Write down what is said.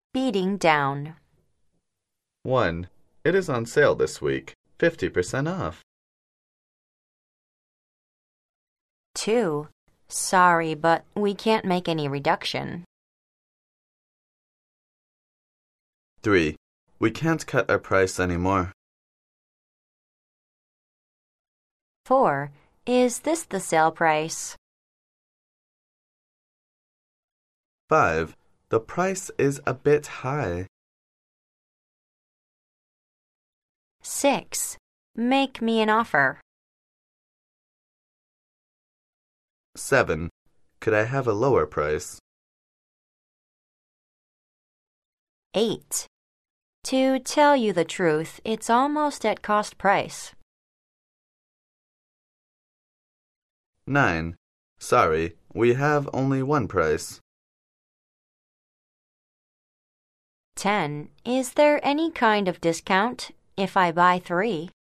Beating down. 1. It is on sale this week. 50% off. 2. Sorry, but we can't make any reduction. 3. We can't cut our price anymore. 4. Is this the sale price? 5. The price is a bit high. 6. Make me an offer. 7. Could I have a lower price? 8. To tell you the truth, it's almost at cost price. 9. Sorry, we have only one price. 10. Is there any kind of discount if I buy 3?